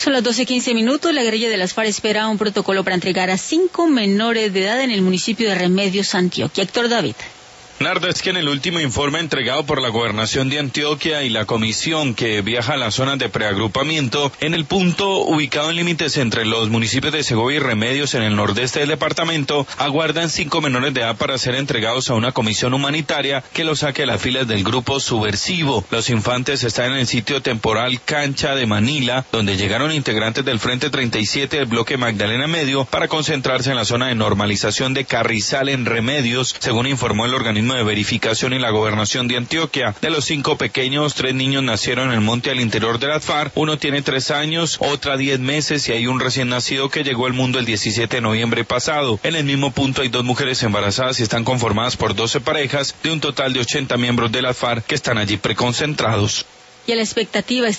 Son las 12:15. La guerrilla de las FARC espera un protocolo para entregar a 5 menores de edad en el municipio de Remedios, Antioquia. Héctor David. Narda, es que en el último informe entregado por la Gobernación de Antioquia y la comisión que viaja a las zonas de preagrupamiento, en el punto ubicado en límites entre los municipios de Segovia y Remedios en el nordeste del departamento, aguardan 5 menores de edad para ser entregados a una comisión humanitaria que los saque de las filas del grupo subversivo. Los infantes están en el sitio temporal Cancha de Manila, donde llegaron integrantes del Frente 37 del bloque Magdalena Medio para concentrarse en la zona de normalización de Carrizal en Remedios, según informó el organismo de verificación y la Gobernación de Antioquia. De los 5 pequeños, 3 niños nacieron en el monte al interior de las FARC, uno tiene 3 años, otra 10 meses y hay un recién nacido que llegó al mundo el 17 de noviembre pasado. En el mismo punto hay 2 mujeres embarazadas y están conformadas por 12 parejas de un total de 80 miembros de las FARC que están allí preconcentrados. Y a la expectativa